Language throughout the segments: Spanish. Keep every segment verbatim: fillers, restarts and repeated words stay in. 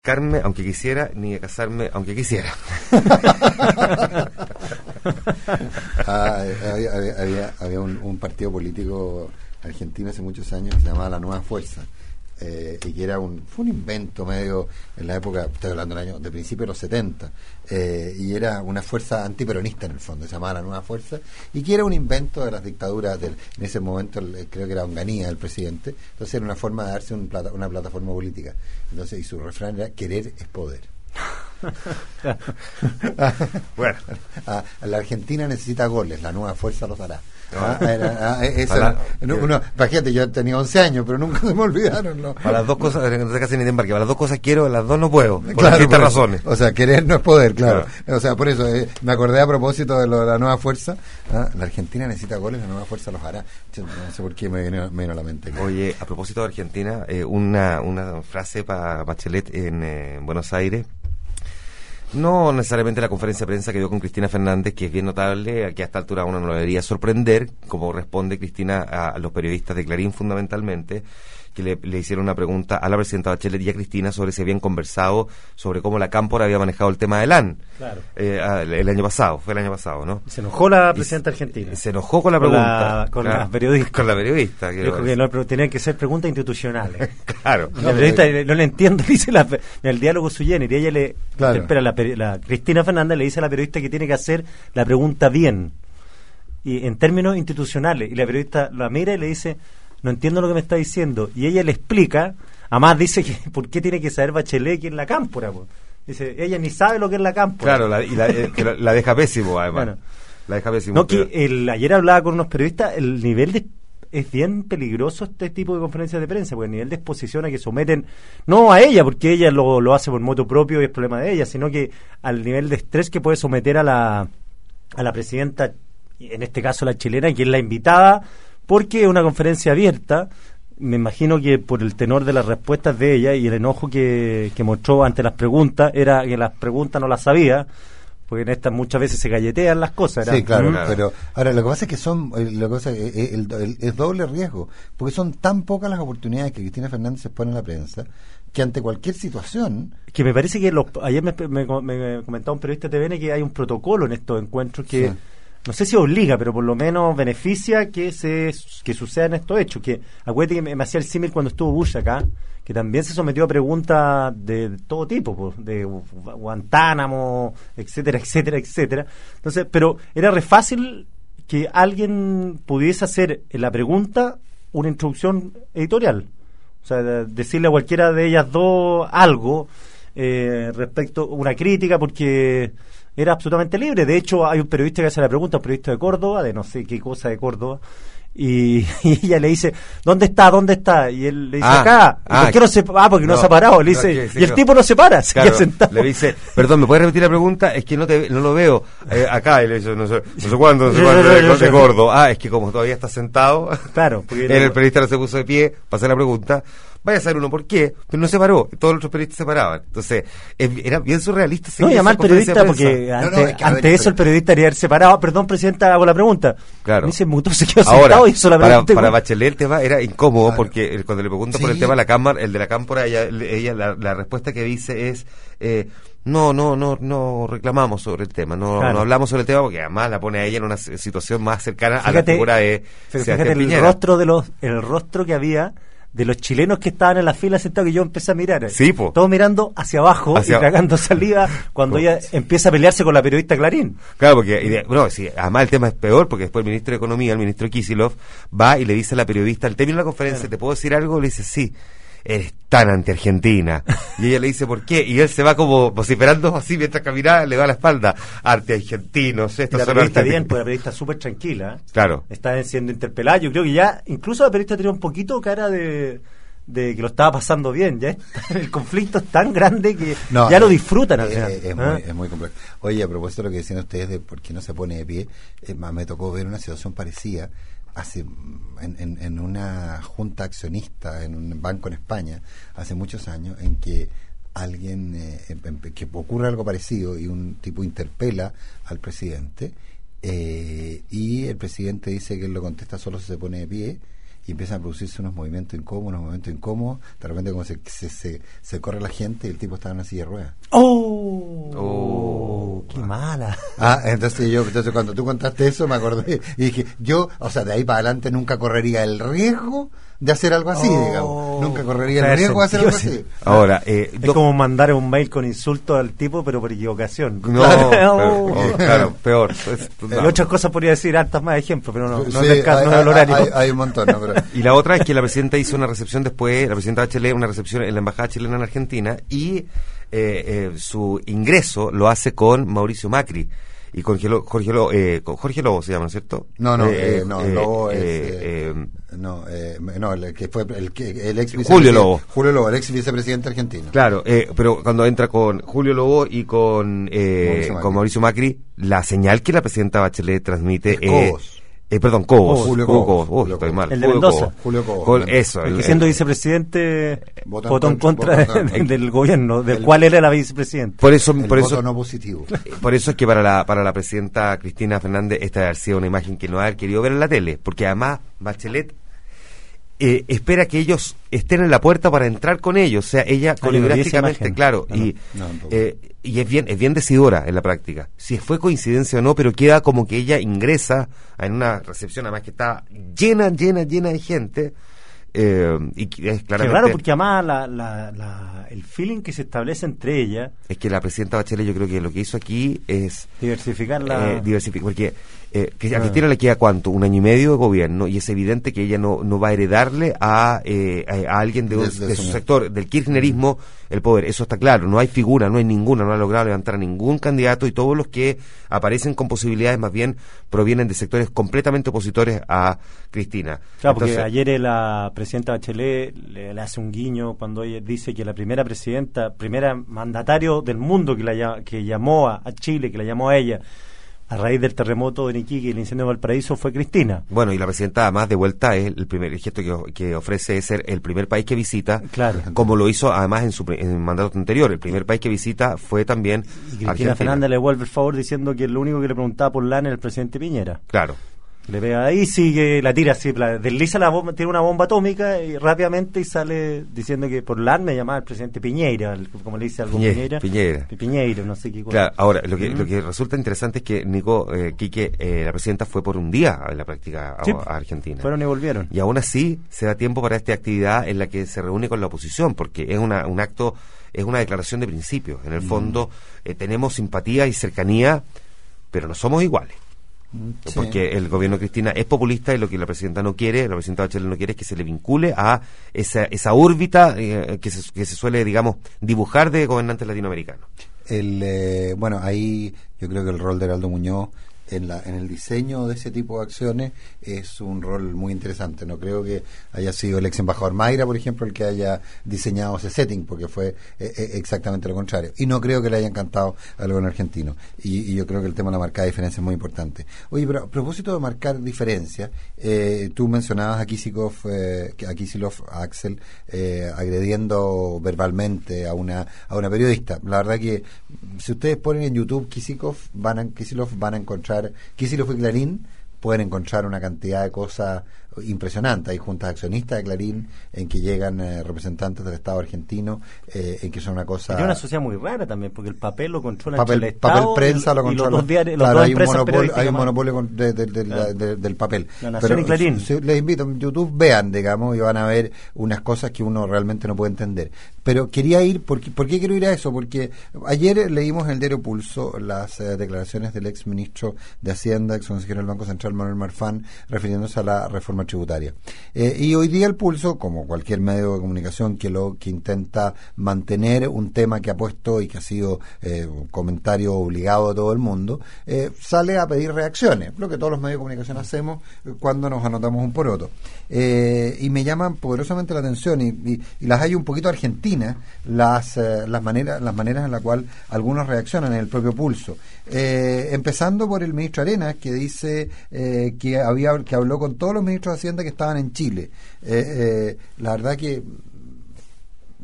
casarme aunque quisiera, ni de casarme aunque quisiera. ah, había había, había un, un partido político argentino hace muchos años que se llamaba La Nueva Fuerza, eh, y que era un fue un invento medio en la época, estoy hablando del año de principios de los setenta, eh, y era una fuerza antiperonista en el fondo, se llamaba La Nueva Fuerza, y que era un invento de las dictaduras del, en ese momento el, creo que era Onganía el presidente. Entonces era una forma de darse un plata, una plataforma política. Entonces, y su refrán era: querer es poder. Bueno, a, a la Argentina necesita goles, La Nueva Fuerza los hará. Ah, era, ah, esa, la, no, uno, imagínate, yo tenía once años, pero nunca se me olvidaron. ¿No? Para las dos cosas, no sé casi ni de embarque, para las dos cosas quiero, las dos no puedo, por claro, distintas razones. O sea, querer no es poder, claro. claro. O sea, por eso eh, me acordé a propósito de lo de La Nueva Fuerza. ¿Ah? La Argentina necesita goles, La Nueva Fuerza los hará. Yo no sé por qué me vino, me vino a la mente. Oye, a propósito de Argentina, eh, una, una frase para Bachelet en eh, Buenos Aires. No necesariamente la conferencia de prensa que dio con Cristina Fernández, que es bien notable, que a esta altura uno no lo debería sorprender, como responde Cristina a, a los periodistas de Clarín fundamentalmente, que le, le hicieron una pregunta a la presidenta Bachelet y a Cristina sobre si habían conversado sobre cómo la Cámpora había manejado el tema del A N. Claro. Eh, el año pasado, fue el año pasado, ¿no? Se enojó la presidenta y, argentina. Se enojó con la con pregunta. La, con claro, la periodista. Con la periodista. Dijo que no, pero tenían que ser preguntas institucionales. Claro. Y la periodista no, no le entiendo, dice la, el diálogo su género, y ella le claro. espera la, la Cristina Fernández le dice a la periodista que tiene que hacer la pregunta bien y en términos institucionales, y la periodista la mira y le dice: no entiendo lo que me está diciendo, y ella le explica. Además dice que por qué tiene que saber Bachelet que es la Cámpora, po. Dice, ella ni sabe lo que es la Cámpora. Claro, la, y la, eh, que la, la deja pésimo además. Bueno, la deja pésimo. No, que el, ayer hablaba con unos periodistas, el nivel de es bien peligroso este tipo de conferencias de prensa, porque el nivel de exposición a que someten, no a ella, porque ella lo, lo hace por moto propio y es problema de ella, sino que al nivel de estrés que puede someter a la a la presidenta, en este caso la chilena, que es la invitada, porque es una conferencia abierta. Me imagino que por el tenor de las respuestas de ella y el enojo que, que mostró ante las preguntas, era que las preguntas no las sabía, porque en estas muchas veces se galletean las cosas. ¿Era? Sí, claro, ¿Mm? pero ahora lo que pasa es que son, lo que pasa es, es, el, el, es doble riesgo, porque son tan pocas las oportunidades que Cristina Fernández se pone en la prensa, que ante cualquier situación... Que me parece que los, ayer me, me, me comentaba un periodista de T V N que hay un protocolo en estos encuentros que... Sí. No sé si obliga, pero por lo menos beneficia que se que sucedan estos hechos. Que acuérdate que me, me hacía el símil cuando estuvo Bush acá, que también se sometió a preguntas de, de todo tipo, pues, de Guantánamo, etcétera, etcétera, etcétera. Entonces, pero era re fácil que alguien pudiese hacer en la pregunta una introducción editorial. O sea, de, decirle a cualquiera de ellas dos algo eh, respecto a una crítica, porque... era absolutamente libre. De hecho, hay un periodista que hace la pregunta, un periodista de Córdoba, de no sé qué cosa de Córdoba, y, y ella le dice: ¿dónde está? ¿Dónde está? Y él le dice: ah, acá. ¿Y ah, por qué no se ah, porque no, no se ha parado. Le dice, no, sí, y el no. tipo no se para, se claro, queda sentado. Le dice: perdón, ¿me puedes repetir la pregunta? Es que no te no lo veo eh, acá. Y le dice: no sé, no sé cuándo, no sé cuándo, de, de, de gordo. Ah, es que como todavía está sentado, claro, porque el, el periodista no se puso de pie para hacer la pregunta. Vaya a saber uno por qué, pero no se paró. Todos los otros periodistas se paraban. Entonces, era bien surrealista. No, y además el periodista, porque ante, no, no, es que ante ver, eso el periodista haría haberse parado. Perdón, presidenta, hago la pregunta. Claro. Y se mutó, se quedó Ahora, sentado y hizo la pregunta. Para, para Bachelet el tema era incómodo, claro, porque cuando le pregunta sí. por el tema de la cámara, el de la cámpora, ella, ella la, la respuesta que dice es... Eh, No, no, no, no reclamamos sobre el tema, no, claro. no hablamos sobre el tema, porque además la pone a ella en una situación más cercana fíjate, a la figura de fíjate el rostro de los, el rostro que había de los chilenos que estaban en la fila sentados, que yo empecé a mirar, sí, po. todos mirando hacia abajo hacia... y tragando saliva cuando ella empieza a pelearse con la periodista Clarín. Claro, porque y de, bueno, sí, además el tema es peor, porque después el ministro de Economía, el ministro Kicillof, va y le dice a la periodista, al término de la conferencia, claro, ¿te puedo decir algo? Le dice, sí. Eres tan anti-argentina. Y ella le dice, ¿por qué? Y él se va como vociferando así mientras caminaba, le da la espalda. Anti-argentinos, estos la son periodista bien, pues la periodista súper tranquila. Claro. Está siendo interpelada. Yo creo que ya, incluso la periodista tenía un poquito cara de, de que lo estaba pasando bien. Ya está, el conflicto es tan grande que no, ya eh, lo disfrutan al eh, final. Eh, es, ¿Ah? muy, es muy complejo. Oye, a propósito de lo que decían ustedes de por qué no se pone de pie, eh, me tocó ver una situación parecida hace en, en, en una junta accionista en un banco en España hace muchos años, en que alguien eh, en, que ocurre algo parecido y un tipo interpela al presidente eh, y el presidente dice que él lo contesta solo si se pone de pie, y empiezan a producirse unos movimientos incómodos, unos movimientos incómodos, de repente como se, se, se, se corre la gente y el tipo está en una silla de ruedas. ¡Oh! Oh, ¡Qué mala! Ah, entonces yo, entonces cuando tú contaste eso me acordé y dije, yo, o sea, de ahí para adelante nunca correría el riesgo de hacer algo así, Oh, digamos. Nunca correría o sea, el riesgo de hacer algo sentido, así. Ahora, eh, Es dos- como mandar un mail con insultos al tipo, pero por equivocación. no, Claro. pero- oh, claro, peor. Es- Y otras cosas podría decir, hartas más ejemplos, pero no, no Sí, es el caso, hay, no es el hay- horario. hay- hay un montón, ¿no? Pero, Y la otra es que la presidenta hizo una recepción después, la presidenta Bachelet, una recepción en la embajada chilena en Argentina, y eh, eh, su ingreso lo hace con Mauricio Macri y con Jorge, Jorge, Lobo, eh, con Jorge Lobo se llama, ¿no es cierto? no, no, Eh, eh, no, eh, Lobo eh, es... eh, eh, no, eh, no, el que fue el, que, el ex Julio vicepresidente- Lobo. Julio Lobo, el ex vicepresidente argentino. Claro, eh, pero cuando entra con Julio Lobo y con, eh, Mauricio Macri. con Mauricio Macri, la señal que la presidenta Bachelet transmite Es eh, Cobos. eh, perdón, Cobos, Cobos, Julio Julio Cobos, Cobos, uy, Julio estoy Cobos. mal. El de Julio Mendoza. Cobos. Julio Cobos. Con eso, El el- que siendo el- vicepresidente Vota en votó en contra, contra, vota en de- contra. del gobierno, del El- cual él era vicepresidente. por eso, El por voto eso, no positivo. por eso es que para la para la presidenta Cristina Fernández esta debe haber sido una imagen que no ha querido ver en la tele, porque además Bachelet eh, espera que ellos estén en la puerta para entrar con ellos, o sea, ella Ah, yo no vi esa coreográficamente, imagen. claro, No, no. y No, tampoco. eh, y es bien es bien decidora en la práctica. Si fue coincidencia o no, pero queda como que ella ingresa en una recepción además que está llena, llena, llena de gente. Eh, y que es Qué claramente raro, porque además la, la, la, el feeling que se establece entre ellas, es que la presidenta Bachelet yo creo que lo que hizo aquí es diversificar la... eh, diversificar, porque eh, que a Ah. Cristina le queda cuánto, un año y medio de gobierno, y es evidente que ella no, no va a heredarle a, eh, a, a alguien de, un- Desde de su- su sector, del kirchnerismo, el poder. Eso está claro, no hay figura, no hay ninguna, no ha logrado levantar a ningún candidato, y todos los que aparecen con posibilidades más bien provienen de sectores completamente opositores a Cristina. Claro, porque Entonces, ayer eh, la presidenta Bachelet le, le hace un guiño cuando ella dice que la primera presidenta, primera mandatario del mundo que la lla- que llamó a, a Chile, que la llamó a ella a raíz del terremoto en Iquique y el incendio de Valparaíso fue Cristina. bueno, y la presidenta además de vuelta es el primer el gesto que, o- que ofrece es ser el primer país que visita, Claro. como lo hizo además en su pri- en el mandato anterior. El primer país que visita fue también Y Cristina Argentina. Fernández le devuelve el favor diciendo que lo único que le preguntaba por LAN era el presidente Piñera. Claro. Le pega ahí, sigue, la tira así, la- desliza la bomba, tiene una bomba atómica y rápidamente y sale diciendo que por LAN me llamaba el presidente Piñeira, el- como le dice algo Piñe- Piñeira. Piñera. Piñeira, no sé qué cosa. Claro, ahora, lo que, Mm. lo que resulta interesante es que Nico eh, Quique, eh, la presidenta, fue por un día a la práctica a, Sí, a Argentina. Fueron y volvieron. Y aún así se da tiempo para esta actividad en la que se reúne con la oposición, porque es una, un acto, es una declaración de principios. En el fondo, eh, tenemos simpatía y cercanía, pero no somos iguales. Sí. Porque el gobierno de Cristina es populista y lo que la presidenta no quiere, la presidenta Bachelet no quiere es que se le vincule a esa, esa órbita eh, que, se, que se suele, digamos, dibujar de gobernantes latinoamericanos. El, eh, bueno, ahí yo creo que el rol de Heraldo Muñoz en, la, en el diseño de ese tipo de acciones es un rol muy interesante. No creo que haya sido el ex embajador Mayra, por ejemplo, el que haya diseñado ese setting, porque fue eh, eh, exactamente lo contrario. Y no creo que le haya encantado al gobierno argentino. Y, y yo creo que el tema de la marcada diferencia es muy importante. Oye, pero a propósito de marcar diferencia, eh, tú mencionabas a Kisilov, eh, a Kisilov, a Axel, eh, agrediendo verbalmente a una a una periodista. La verdad que si ustedes ponen en YouTube Kisilov, van a, Kisilov, van a encontrar Kisilov y Clarín, pueden encontrar una cantidad de cosas impresionantes. Hay juntas accionistas de Clarín en que llegan eh, representantes del Estado argentino, eh, en que son una cosa... Es una sociedad muy rara también, porque el papel lo controla papel, el Estado papel prensa y, lo y los controla. dos diarios, los Claro, dos hay un empresas monopolio, hay un periodísticas más. monopolio con- de- de- de- Claro. de- del papel. La Nación y Clarín. si- les invito en YouTube, vean, digamos, y van a ver unas cosas que uno realmente no puede entender. Pero quería ir, porque, ¿por qué quiero ir a eso? Porque ayer leímos en el diario Pulso las eh, declaraciones del ex ministro de Hacienda, ex consejero del Banco Central, Manuel Marfán, refiriéndose a la reforma tributaria. Eh, y hoy día el Pulso, como cualquier medio de comunicación que lo que intenta mantener un tema que ha puesto y que ha sido eh, un comentario obligado de todo el mundo, eh, sale a pedir reacciones, lo que todos los medios de comunicación hacemos eh, cuando nos anotamos un poroto. Eh, y me llaman poderosamente la atención, y, y, y las hay un poquito argentinas, las eh, las maneras las maneras en la cual algunos reaccionan en el propio Pulso. Eh, empezando por el ministro Arenas, que dice eh, que había que habló con todos los ministros de Hacienda que estaban en Chile. Eh, eh, la verdad que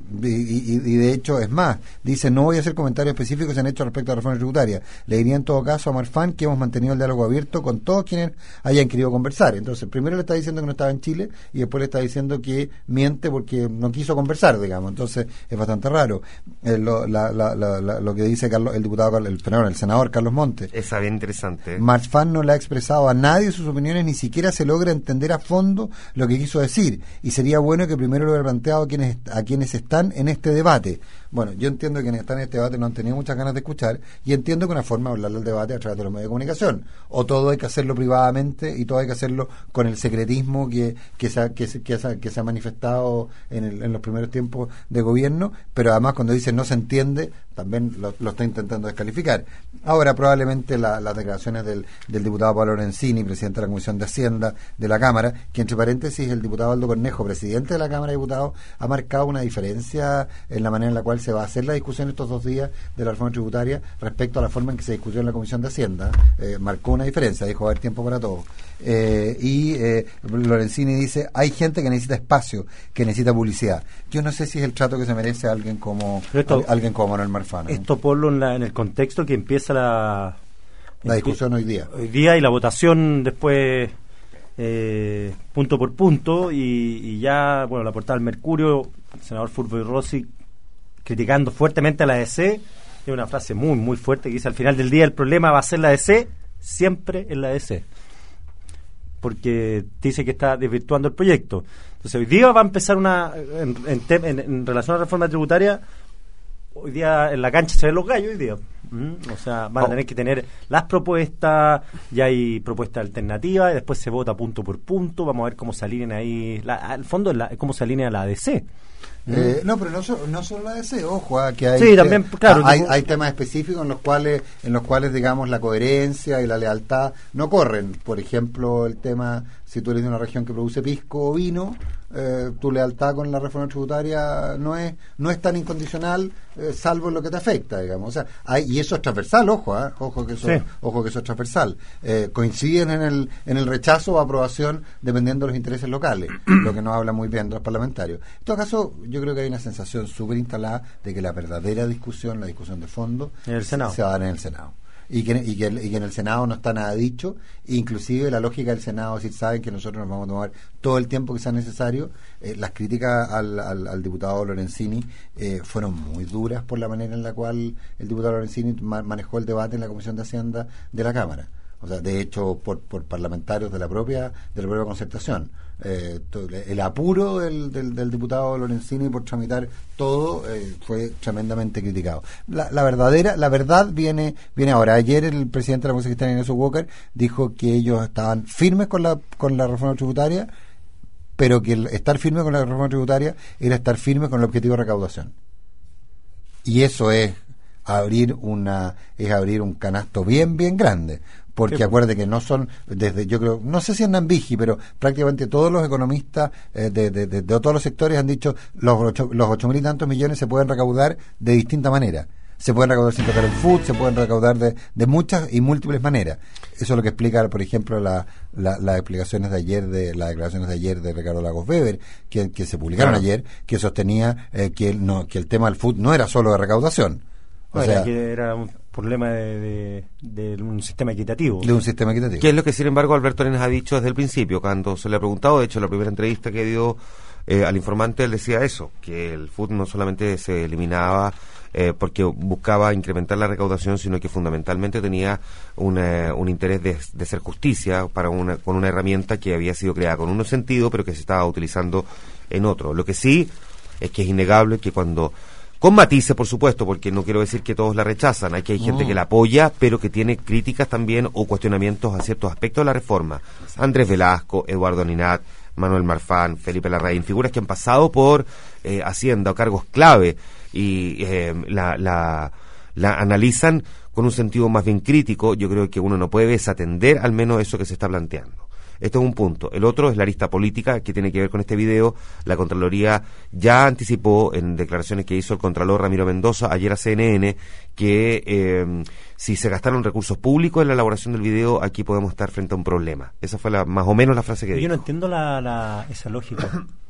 y, y, y de hecho es más, dice: no voy a hacer comentarios específicos que se han hecho respecto a la reforma tributaria. Le diría en todo caso a Marfan que hemos mantenido el diálogo abierto con todos quienes hayan querido conversar. Entonces, primero le está diciendo que no estaba en Chile y después le está diciendo que miente porque no quiso conversar, digamos. Entonces, es bastante raro. Eh, lo, la, la, la, la, lo que dice Carlos, el diputado, el, perdón, el senador Carlos Montes. Esa bien interesante. Marfan no le ha expresado a nadie sus opiniones, ni siquiera se logra entender a fondo lo que quiso decir. Y sería bueno que primero lo hubiera planteado a quienes, a quienes están en este debate. Bueno, yo entiendo que quienes están en este debate no han tenido muchas ganas de escuchar, y entiendo que una forma de hablar del debate es a través de los medios de comunicación. O todo hay que hacerlo privadamente y todo hay que hacerlo con el secretismo que, que, se, ha, que, se, que, se, que se ha manifestado en, el, en los primeros tiempos de gobierno, pero además cuando dice no se entiende, también lo, lo está intentando descalificar. Ahora probablemente la, las declaraciones del, del diputado Pablo Lorenzini, presidente de la Comisión de Hacienda de la Cámara, que entre paréntesis el diputado Aldo Cornejo, presidente de la Cámara de Diputados, ha marcado una diferencia en la manera en la cual se va a hacer la discusión estos dos días de la reforma tributaria respecto a la forma en que se discutió en la Comisión de Hacienda. Eh, marcó una diferencia, dijo: va a haber tiempo para todo. Eh, y eh, Lorenzini dice: hay gente que necesita espacio, que necesita publicidad. Yo no sé si es el trato que se merece a alguien como esto, a, alguien como Manuel Marfan. Esto ponlo en, la, en el contexto que empieza la la discusión hoy día. Hoy día y la votación después eh, punto por punto y, y ya, bueno, la portada del Mercurio, el senador Fulvio Rossi criticando fuertemente a la A D C. Es una frase muy, muy fuerte que dice: al final del día el problema va a ser la A D C, siempre en la A D C. Porque dice que está desvirtuando el proyecto. Entonces hoy día va a empezar una, en, en, en, en relación a la reforma tributaria, hoy día en la cancha se ven los gallos hoy día. ¿Mm? O sea, van a tener que tener las propuestas, ya hay propuestas alternativas, y después se vota punto por punto, vamos a ver cómo se alinean ahí, la, al fondo la, cómo se alinea la A D C. Eh, no, pero no, so, no solo la A D C, ojo, ah, que hay, sí, también, claro, hay, tipo, hay temas específicos en los cuales, en los cuales digamos la coherencia y la lealtad no corren. Por ejemplo, el tema, si tú eres de una región que produce pisco o vino, eh, tu lealtad con la reforma tributaria no es no es tan incondicional, eh, salvo en lo que te afecta, digamos. O sea, hay, y eso es transversal, ojo, ¿eh? ojo que eso, sí. ojo que eso es transversal. Eh, coinciden en el en el rechazo o aprobación dependiendo de los intereses locales, lo que nos habla muy bien de los parlamentarios. En todo caso, yo creo que hay una sensación súper instalada de que la verdadera discusión, la discusión de fondo, en el Senado. Se, se va a dar en el Senado. Y que, y, que, y que en el Senado no está nada dicho, inclusive la lógica del Senado, si saben que nosotros nos vamos a tomar todo el tiempo que sea necesario. Eh, las críticas al, al, al diputado Lorenzini eh, fueron muy duras por la manera en la cual el diputado Lorenzini ma- manejó el debate en la Comisión de Hacienda de la Cámara. O sea, de hecho, por, por parlamentarios de la propia de la propia concertación. Eh, to, el apuro del, del, del diputado Lorenzini por tramitar todo eh, fue tremendamente criticado. La, la verdadera, la verdad viene viene ahora. Ayer el presidente de la Comisión Cristiana, Ignacio Walker, dijo que ellos estaban firmes con la con la reforma tributaria, pero que el estar firme con la reforma tributaria era estar firme con el objetivo de recaudación. Y eso es abrir una es abrir un canasto bien bien grande. Porque acuérdate que no son, desde yo creo, no sé si en Nambiji, pero prácticamente todos los economistas eh, de, de, de, de todos los sectores han dicho los ocho, los ocho mil y tantos millones se pueden recaudar de distinta manera. Se pueden recaudar sin tocar el F U D, se pueden recaudar de, de muchas y múltiples maneras. Eso es lo que explica, por ejemplo, la, la, las explicaciones de ayer, de las declaraciones de ayer de Ricardo Lagos Weber, que, que se publicaron claro. ayer, que sostenía eh, que, el, no, que el tema del F U D no era solo de recaudación. O bueno, sea, que era un problema de, de, de un sistema equitativo. De un sistema equitativo. Que es lo que, sin embargo, Alberto Arenas ha dicho desde el principio, cuando se le ha preguntado, de hecho, en la primera entrevista que dio eh, al informante, él decía eso, que el F U D no solamente se eliminaba eh, porque buscaba incrementar la recaudación, sino que fundamentalmente tenía una, un interés de, de hacer justicia para una, con una herramienta que había sido creada con un sentido, pero que se estaba utilizando en otro. Lo que sí es que es innegable que cuando... Con matices, por supuesto, porque no quiero decir que todos la rechazan. Aquí hay gente no. que la apoya, pero que tiene críticas también o cuestionamientos a ciertos aspectos de la reforma. Andrés Velasco, Eduardo Ninat, Manuel Marfan, Felipe Larraín, figuras que han pasado por eh, Hacienda o cargos clave y eh, la, la, la analizan con un sentido más bien crítico. Yo creo que uno no puede desatender al menos eso que se está planteando. Este es un punto. El otro es la arista política que tiene que ver con este video. La Contraloría ya anticipó en declaraciones que hizo el Contralor Ramiro Mendoza ayer a C N N que eh, si se gastaron recursos públicos en la elaboración del video, aquí podemos estar frente a un problema. Esa fue la, más o menos la frase que Yo dijo. Yo no entiendo la, la, esa lógica.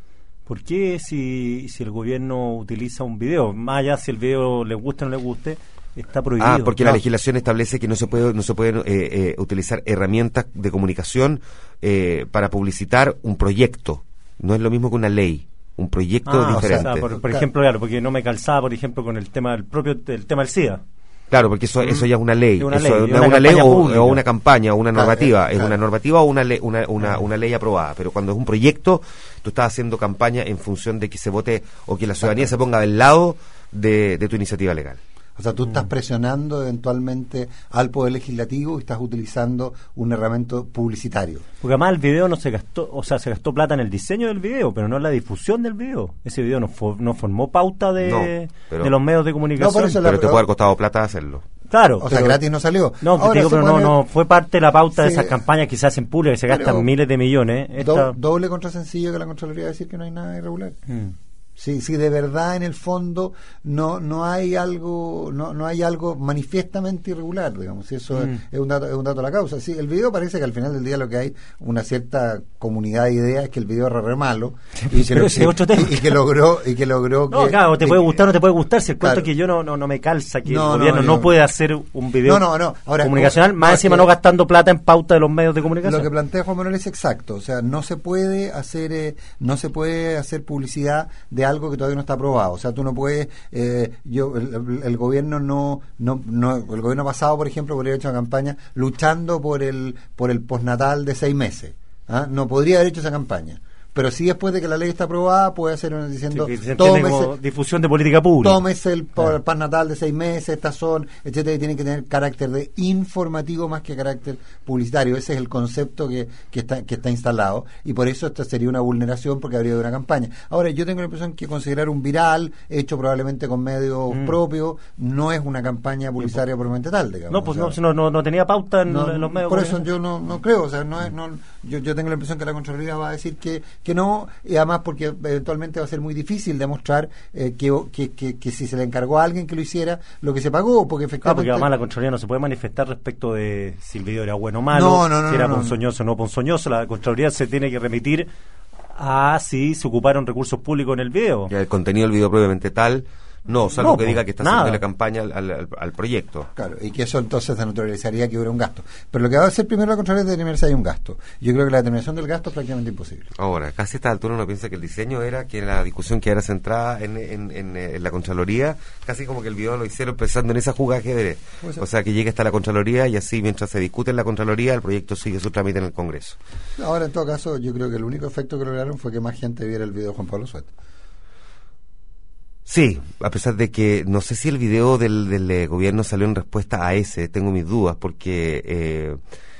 ¿Por qué si, si el gobierno utiliza un video, más allá si el video le gusta o no le guste, está prohibido? Ah, porque no. la legislación establece que no se puede no se pueden eh, eh, utilizar herramientas de comunicación eh, para publicitar un proyecto. No es lo mismo que una ley. Un proyecto ah, diferente. O sea, por, por ejemplo, claro, porque no me calzaba, por ejemplo, con el tema del propio el tema del SIDA. Claro, porque eso eso ya es una ley, es una eso ley, no es es una una ley o, pública. o una campaña, o una normativa, Claro, es claro. una normativa o una ley, una una, una ley aprobada, pero cuando es un proyecto, tú estás haciendo campaña en función de que se vote o que la ciudadanía Claro. se ponga del lado de, de tu iniciativa legal. O sea, tú estás presionando eventualmente al Poder Legislativo y estás utilizando un herramienta publicitario. Porque además el video no se gastó, o sea, se gastó plata en el diseño del video, pero no en la difusión del video. Ese video no, fo- no formó pauta de, No, pero- de los medios de comunicación. No, por eso la- Pero te puede haber costado plata hacerlo. Claro. O sea, pero- gratis no salió. No, Ahora te digo, se pero no, pone- no, fue parte de la pauta de Sí. esas campañas que se hacen públicas, que se Pero- gastan miles de millones. Esta- Do- doble contra sencillo que la Contraloría va a decir que no hay nada irregular. Mm. Sí, sí, de verdad en el fondo no no hay algo no no hay algo manifiestamente irregular, digamos. Y eso Mm. es, es un dato es un dato a la causa. Sí, el video parece que al final del día lo que hay una cierta comunidad de ideas es que el video es re, re malo y que, Pero ese es otro tema. y, y que logró y que logró No, que, claro, te que- puede gustar o no te puede gustar. Si el cuento Claro. es que yo no, no, no me calza, que No, el gobierno no, no, yo- puede hacer un video No, no, no. Ahora, comunicacional, no, más no, encima es no que- gastando plata en pauta de los medios de comunicación. Lo que plantea Juan Manuel es exacto, o sea, no se puede hacer eh, no se puede hacer publicidad de algo que todavía no está aprobado. O sea, tú no puedes, eh, yo el, el- el gobierno no, no, no, el gobierno pasado, por ejemplo, podría haber hecho una campaña luchando por el por el postnatal de seis meses. ¿Ah? No podría haber hecho esa campaña. Pero sí, después de que la ley está aprobada, puede hacer una diciendo, Sí, que se entiende como tómese, difusión de política pública. tómese el pa- Claro. pan natal de seis meses, estas son, etcétera, y tienen que tener carácter de informativo más que carácter publicitario. Ese es el concepto que, que está que está instalado, y por eso esta sería una vulneración, porque habría una campaña. Ahora, yo tengo la impresión que considerar un viral, hecho probablemente con medios Mm. propios, no es una campaña publicitaria propiamente tal, digamos. No, pues O no, sea, no, no, no tenía pauta en, no, en los medios. por de eso yo no, no creo, o sea, no es, no, yo, yo tengo la impresión que la Contraloría va a decir que, que no, y además porque eventualmente va a ser muy difícil demostrar eh, que, que, que, que si se le encargó a alguien que lo hiciera, lo que se pagó, porque Ah, porque efectivamente... además la Contraloría no se puede manifestar respecto de si el video era bueno o malo, No, no, no, si era no, no. ponzoñoso o no ponzoñoso. La Contraloría se tiene que remitir a si se ocuparon recursos públicos en el video. Ya el contenido del video propiamente tal, no, salvo No, que po, diga que está nada. haciendo la campaña al, al, al proyecto. Claro, y que eso entonces desnaturalizaría que hubiera un gasto. Pero lo que va a hacer primero la Contraloría es determinar si hay un gasto. Yo creo que la determinación del gasto es prácticamente imposible. Ahora, casi a esta altura uno piensa que el diseño era que la discusión que era centrada en, en, en, en la Contraloría, casi como que el video lo hicieron pensando en esa jugada que ajedrez. Puede ser. O sea, que llegue hasta la Contraloría y así mientras se discute en la Contraloría, el proyecto sigue su trámite en el Congreso. Ahora, en todo caso, yo creo que el único efecto que lograron fue que más gente viera el video de Juan Pablo Suet. Sí, a pesar de que no sé si el video del, del eh, gobierno salió en respuesta a ese, tengo mis dudas, porque eh,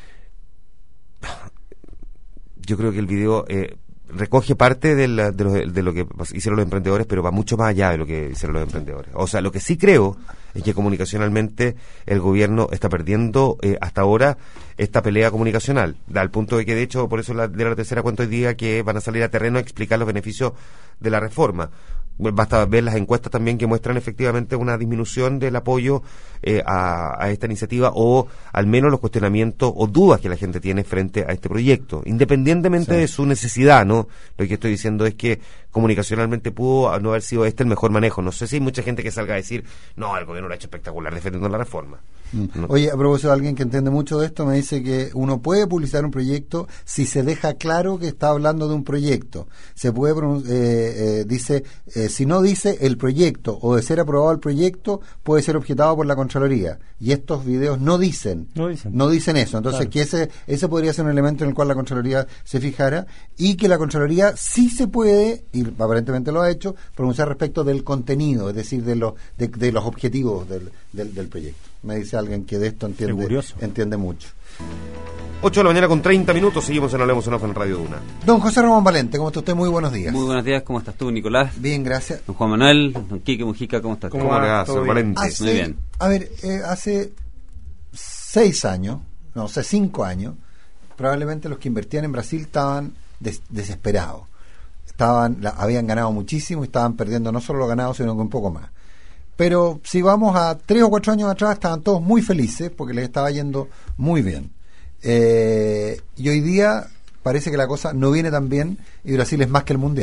yo creo que el video eh, recoge parte de, la- de, lo, de lo que hicieron los emprendedores, pero va mucho más allá de lo que hicieron los emprendedores. O sea, lo que sí creo es que comunicacionalmente el gobierno está perdiendo eh, hasta ahora esta pelea comunicacional, al punto de que de hecho, por eso la, de la tercera cuento hoy día que van a salir a terreno a explicar los beneficios de la reforma. Basta ver las encuestas también que muestran efectivamente una disminución del apoyo eh, a, a esta iniciativa, o al menos los cuestionamientos o dudas que la gente tiene frente a este proyecto, independientemente Sí. de su necesidad, ¿no? Lo que estoy diciendo es que comunicacionalmente pudo no haber sido este el mejor manejo. No sé si hay mucha gente que salga a decir, no, el gobierno lo ha hecho espectacular defendiendo la reforma. Mm. No. Oye, a propósito de alguien que entiende mucho de esto, me dice que uno puede publicitar un proyecto si se deja claro que está hablando de un proyecto. Se puede, pronun- eh, eh, dice, eh, si no dice el proyecto o de ser aprobado el proyecto, puede ser objetado por la Contraloría. Y estos videos no dicen, No dicen. no dicen eso. Entonces, Claro. que ese, ese podría ser un elemento en el cual la Contraloría se fijara, y que la Contraloría sí se puede, y aparentemente lo ha hecho, pronunciar respecto del contenido, es decir, de los, de, de los objetivos del, del, del proyecto. Me dice alguien que de esto Qué entiende, curioso. entiende mucho. ocho de la mañana con treinta minutos, seguimos en Hablemos en Off en Radio Duna. Don José Ramón Valente, ¿cómo está usted? Muy buenos días. Muy buenos días, ¿cómo estás tú, Nicolás? Bien, gracias. Don Juan Manuel, don Quique Mujica, ¿cómo estás? ¿Cómo ¿Cómo le va? va, ¿Todo señor bien? Valente? Hace, Muy bien. A ver, eh, hace seis años, no, o sea, cinco años, probablemente los que invertían en Brasil estaban des- desesperados. Estaban, la- habían ganado muchísimo y estaban perdiendo no solo lo ganado, sino que un poco más. Pero si vamos a tres o cuatro años atrás, estaban todos muy felices porque les estaba yendo muy bien. Eh, y hoy día parece que la cosa no viene tan bien y Brasil es más que el mundial.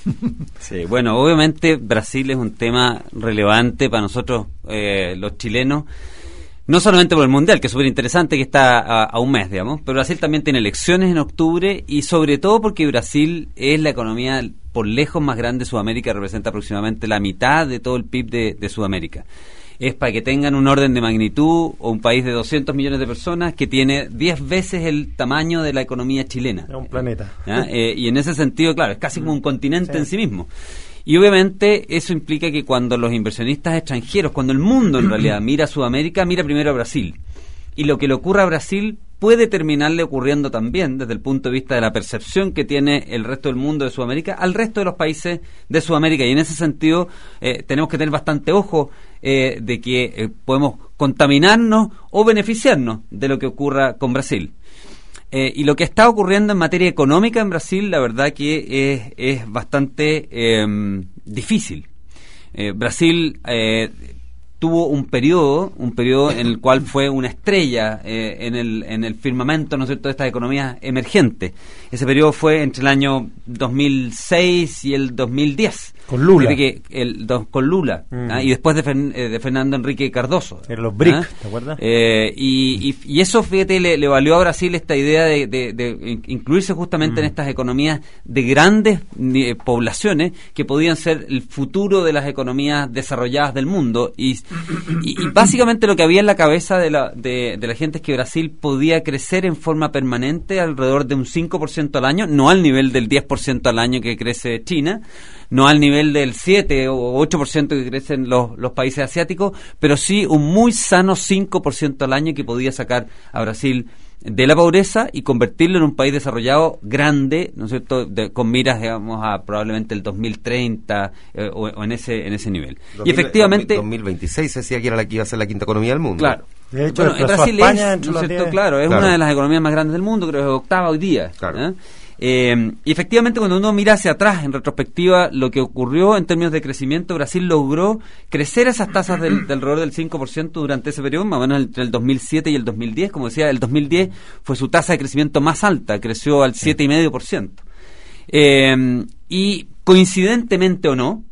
Sí, bueno, obviamente Brasil es un tema relevante para nosotros, eh, los chilenos, no solamente por el Mundial, que es súper interesante, que está a, a un mes, digamos, pero Brasil también tiene elecciones en octubre y sobre todo porque Brasil es la economía por lejos más grande de Sudamérica, representa aproximadamente la mitad de todo el P I B de, de Sudamérica. Es para que tengan un orden de magnitud, o un país de doscientos millones de personas que tiene diez veces el tamaño de la economía chilena. Es un planeta. Eh, y en ese sentido, claro, es casi como un continente sí. en sí mismo. Y obviamente eso implica que cuando los inversionistas extranjeros, cuando el mundo en realidad mira a Sudamérica, mira primero a Brasil. Y lo que le ocurra a Brasil puede terminarle ocurriendo también desde el punto de vista de la percepción que tiene el resto del mundo de Sudamérica al resto de los países de Sudamérica. Y en ese sentido eh, tenemos que tener bastante ojo eh, de que eh, podemos contaminarnos o beneficiarnos de lo que ocurra con Brasil. Eh, y lo que está ocurriendo en materia económica en Brasil, la verdad que es, es bastante eh, difícil. Eh, Brasil eh, tuvo un periodo, un periodo en el cual fue una estrella eh, en el en el firmamento, ¿no es cierto?, de estas economías emergentes. Ese periodo fue entre el año dos mil seis y el dos mil diez. Con Lula. Que el, dos, con Lula. Mm. ¿ah? Y después de, Fen, eh, de Fernando Enrique Cardoso. En los B R I C, ¿ah? ¿te acuerdas? Eh, y, y, y eso, fíjate, le, le valió a Brasil esta idea de, de, de incluirse justamente mm. en estas economías de grandes eh, poblaciones que podían ser el futuro de las economías desarrolladas del mundo. Y, y, y básicamente lo que había en la cabeza de la, de, de la gente es que Brasil podía crecer en forma permanente alrededor de un cinco por ciento al año, no al nivel del diez por ciento al año que crece China, no al nivel del siete o ocho por ciento que crecen los, los países asiáticos, pero sí un muy sano cinco por ciento al año que podía sacar a Brasil de la pobreza y convertirlo en un país desarrollado grande, ¿no es cierto?, de, con miras, digamos, a probablemente el dos mil treinta eh, o, o en ese en ese nivel. dos mil, y efectivamente... dos mil veintiséis se decía que era la que iba a ser la quinta economía del mundo. Claro. De hecho, bueno, Brasil España, es, ¿no es cierto?, claro, es claro. una de las economías más grandes del mundo, creo que es octava hoy día. Claro. ¿eh? Eh, y efectivamente cuando uno mira hacia atrás en retrospectiva lo que ocurrió en términos de crecimiento, Brasil logró crecer esas tasas del, del alrededor del cinco por ciento durante ese periodo, más o menos entre el dos mil siete y el dos mil diez. Como decía, el dos mil diez fue su tasa de crecimiento más alta, creció al siete coma cinco por ciento. Eh, y coincidentemente o no,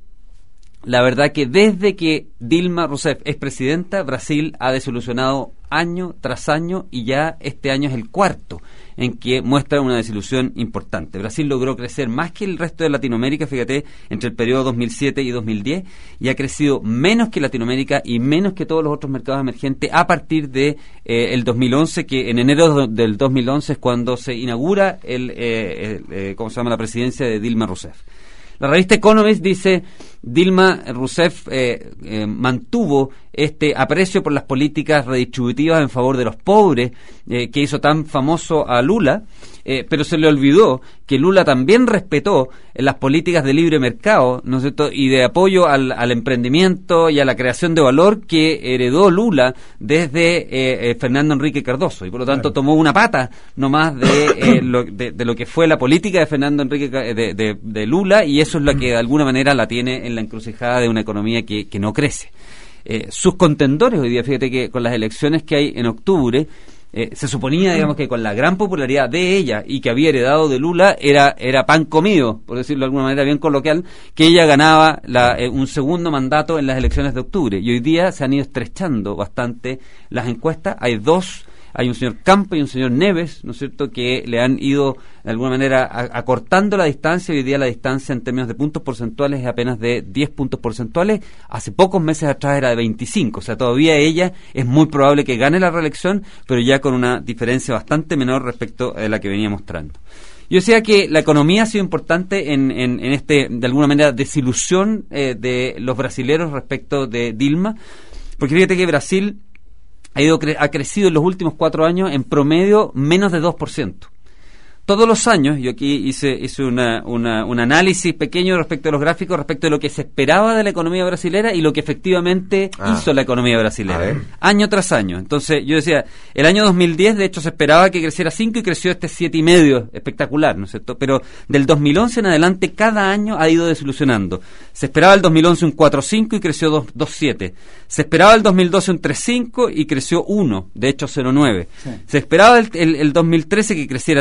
la verdad que desde que Dilma Rousseff es presidenta, Brasil ha desilusionado año tras año y ya este año es el cuarto en que muestra una desilusión importante. Brasil logró crecer más que el resto de Latinoamérica, fíjate, entre el periodo dos mil siete y dos mil diez, y ha crecido menos que Latinoamérica y menos que todos los otros mercados emergentes a partir de eh, el dos mil once, que en enero del dos mil once es cuando se inaugura el, eh, el eh, ¿cómo se llama?, la presidencia de Dilma Rousseff. La revista Economist dice: Dilma Rousseff eh, eh, mantuvo este aprecio por las políticas redistributivas en favor de los pobres eh, que hizo tan famoso a Lula, eh, pero se le olvidó que Lula también respetó eh, las políticas de libre mercado, ¿no es cierto?, y de apoyo al, al emprendimiento y a la creación de valor que heredó Lula desde eh, eh, Fernando Enrique Cardoso, y por lo tanto claro. tomó una pata nomás de, eh, lo, de, de lo que fue la política de Fernando Enrique de, de, de Lula, y eso es lo que de alguna manera la tiene en la encrucijada de una economía que, que no crece. Eh, sus contendores hoy día, fíjate que con las elecciones que hay en octubre, eh, se suponía, digamos, que con la gran popularidad de ella y que había heredado de Lula, era era pan comido, por decirlo de alguna manera bien coloquial, que ella ganaba la, eh, un segundo mandato en las elecciones de octubre. Y hoy día se han ido estrechando bastante las encuestas. Hay dos, hay un señor Campo y un señor Neves, ¿no es cierto?, que le han ido de alguna manera a, acortando la distancia. Hoy día la distancia en términos de puntos porcentuales es apenas de diez puntos porcentuales. Hace pocos meses atrás era de veinticinco, o sea, todavía ella es muy probable que gane la reelección, pero ya con una diferencia bastante menor respecto a la que venía mostrando. Yo decía que la economía ha sido importante en, en, en este, de alguna manera, desilusión eh, de los brasileros respecto de Dilma, porque fíjate que Brasil ha ido cre- ha crecido en los últimos cuatro años en promedio menos de dos por ciento. Todos los años, yo aquí hice, hice una, una, un análisis pequeño respecto a los gráficos, respecto de lo que se esperaba de la economía brasilera y lo que efectivamente ah, hizo la economía brasilera, año tras año. Entonces, yo decía, el año dos mil diez, de hecho, se esperaba que creciera cinco y creció este siete y medio, espectacular, ¿no es cierto? Pero del dos mil once en adelante, cada año ha ido desilusionando. Se esperaba el dos mil once un cuatro coma cinco y creció dos coma siete. Se esperaba el dos mil doce un tres coma cinco y creció uno, de hecho cero coma nueve. Sí. Se esperaba el, el, el dos mil trece que creciera tres coma siete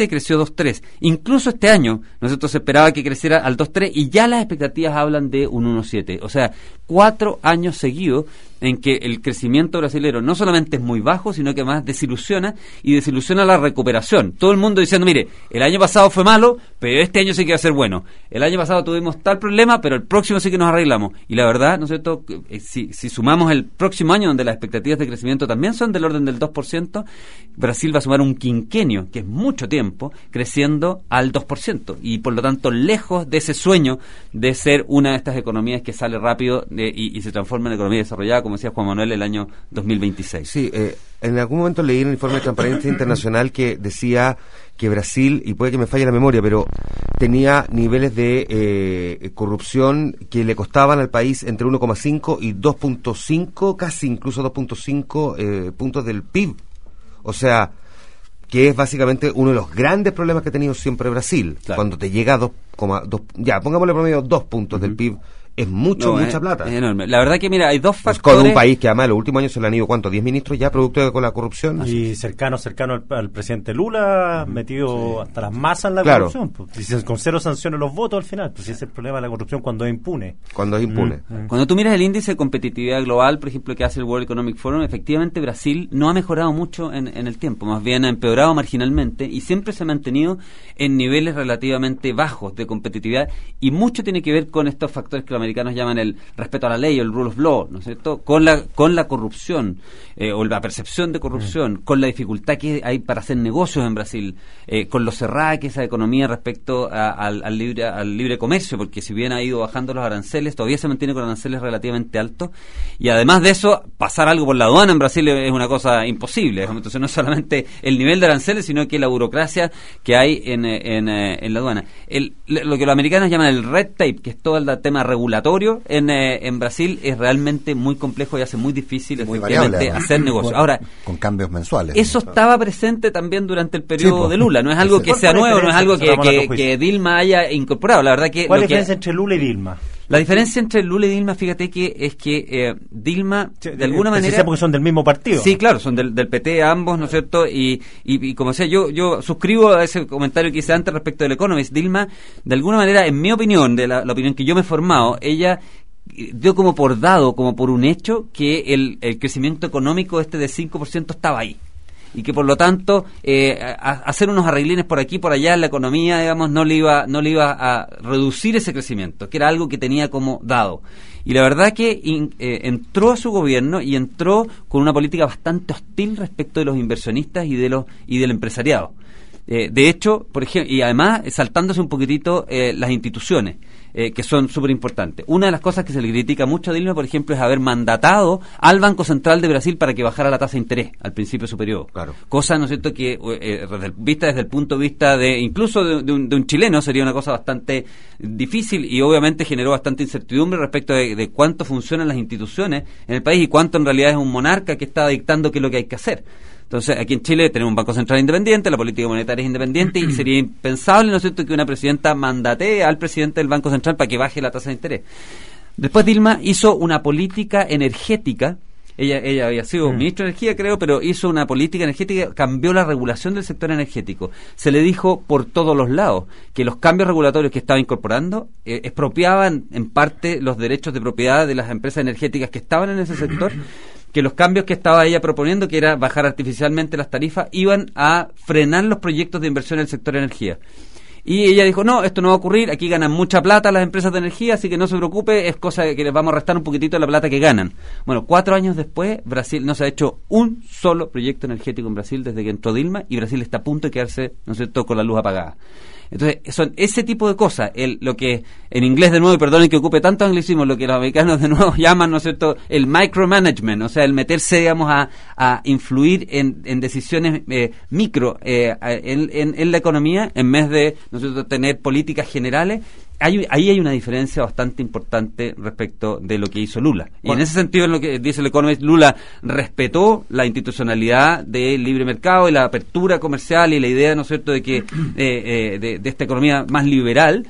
siete creció dos punto tres. Incluso este año nosotros se esperaba que creciera al dos punto tres y ya las expectativas hablan de un uno punto siete. O sea, cuatro años seguidos en que el crecimiento brasilero no solamente es muy bajo, sino que además desilusiona y desilusiona la recuperación. Todo el mundo diciendo, mire, el año pasado fue malo, pero este año sí que va a ser bueno. El año pasado tuvimos tal problema, pero el próximo sí que nos arreglamos. Y la verdad, ¿no es cierto?, si, si sumamos el próximo año, donde las expectativas de crecimiento también son del orden del dos por ciento, Brasil va a sumar un quinquenio, que es mucho tiempo, creciendo al dos por ciento. Y por lo tanto, lejos de ese sueño de ser una de estas economías que sale rápido de, y, y se transforma en economía desarrollada, como decía Juan Manuel, el año dos mil veintiséis. Sí, eh, en algún momento leí en el informe de Transparencia Internacional que decía que Brasil, y puede que me falle la memoria, pero tenía niveles de eh, corrupción que le costaban al país entre uno coma cinco y dos punto cinco, casi incluso dos punto cinco eh, puntos del P I B. O sea, que es básicamente uno de los grandes problemas que ha tenido siempre Brasil. Claro. Cuando te llega a dos, ya, pongámosle promedio dos puntos uh-huh. del P I B, es mucho, no, mucha es, plata. Es enorme. La verdad que, mira, hay dos factores... Pues con un país que además en los últimos años se le han ido, ¿cuánto? ¿diez ministros ya producto de con la corrupción? Y cercano, cercano al, al presidente Lula, metido sí. hasta las masas en la claro. corrupción. Pues, con cero sanciones los votos al final. Pues ese es el problema de la corrupción cuando es impune. Cuando es impune. Mm. Cuando tú miras el índice de competitividad global, por ejemplo, que hace el World Economic Forum, efectivamente Brasil no ha mejorado mucho en, en el tiempo. Más bien ha empeorado marginalmente y siempre se ha mantenido en niveles relativamente bajos de competitividad. Y mucho tiene que ver con estos factores que los americanos llaman el respeto a la ley o el rule of law, ¿no es cierto?, con la con la corrupción eh, o la percepción de corrupción, mm. con la dificultad que hay para hacer negocios en Brasil, eh, con lo cerrada que es esa economía respecto a, al, al libre al libre comercio, porque si bien ha ido bajando los aranceles, todavía se mantiene con aranceles relativamente altos, y además de eso, pasar algo por la aduana en Brasil es una cosa imposible. Entonces no es solamente el nivel de aranceles, sino que la burocracia que hay en, en, en la aduana. El, lo que los americanos llaman el red tape, que es todo el tema regulatorio en en Brasil, es realmente muy complejo y hace muy difícil muy efectivamente variable, hacer negocios. Ahora, con cambios mensuales. Eso ¿no? estaba presente también durante el periodo sí, de Lula. No es algo que sea nuevo, no es algo que, que, que Dilma haya incorporado. La verdad que ¿cuál es la diferencia que... entre Lula y Dilma? La diferencia entre Lula y Dilma, fíjate que es que eh, Dilma, sí, de alguna manera... porque son del mismo partido. Sí, claro, son del, del P T ambos, ¿no es cierto? Y, y, y como decía, yo yo suscribo a ese comentario que hice antes respecto del Economist. Dilma, de alguna manera, en mi opinión, de la, la opinión que yo me he formado, ella dio como por dado, como por un hecho, que el, el crecimiento económico este de cinco por ciento estaba ahí. Y que por lo tanto eh, a, hacer unos arreglines por aquí por allá en la economía, digamos, no le iba no le iba a reducir ese crecimiento, que era algo que tenía como dado. Y la verdad que in, eh, entró a su gobierno y entró con una política bastante hostil respecto de los inversionistas y de los y del empresariado. Eh, de hecho, por ejemplo, y además saltándose un poquitito eh, las instituciones, eh, que son súper importantes. Una de las cosas que se le critica mucho a Dilma, por ejemplo, es haber mandatado al Banco Central de Brasil para que bajara la tasa de interés al principio de su periodo. Claro. Cosa, ¿no es cierto?, que eh, desde el, vista desde el punto de vista de, incluso de, de, un, de un chileno, sería una cosa bastante difícil y obviamente generó bastante incertidumbre respecto de, de cuánto funcionan las instituciones en el país y cuánto en realidad es un monarca que está dictando qué es lo que hay que hacer. Entonces, aquí en Chile tenemos un Banco Central independiente, la política monetaria es independiente y sería impensable, ¿no es cierto?, que una presidenta mandatee al presidente del Banco Central para que baje la tasa de interés. Después Dilma hizo una política energética, ella ella había sido mm. ministro de Energía, creo, pero hizo una política energética, cambió la regulación del sector energético. Se le dijo por todos los lados que los cambios regulatorios que estaba incorporando eh, expropiaban en parte los derechos de propiedad de las empresas energéticas que estaban en ese sector, que los cambios que estaba ella proponiendo, que era bajar artificialmente las tarifas, iban a frenar los proyectos de inversión en el sector energía. Y ella dijo, no, esto no va a ocurrir, aquí ganan mucha plata las empresas de energía, así que no se preocupe, es cosa de que les vamos a restar un poquitito de la plata que ganan. Bueno, cuatro años después, Brasil no se ha hecho un solo proyecto energético en Brasil desde que entró Dilma, y Brasil está a punto de quedarse, ¿no es cierto?, con la luz apagada. Entonces, son ese tipo de cosas, el, lo que en inglés, de nuevo, y perdonen que ocupe tanto anglicismo, lo que los americanos de nuevo llaman, ¿no es cierto?, el micromanagement, o sea, el meterse, digamos, a, a influir en, en decisiones eh, micro eh, en, en, en la economía, en vez de, ¿no es cierto?, tener políticas generales. Hay, ahí hay una diferencia bastante importante respecto de lo que hizo Lula. Y bueno, en ese sentido, en lo que dice el Economist, Lula respetó la institucionalidad del libre mercado y la apertura comercial y la idea, ¿no es cierto?, de que eh, eh, de, de esta economía más liberal.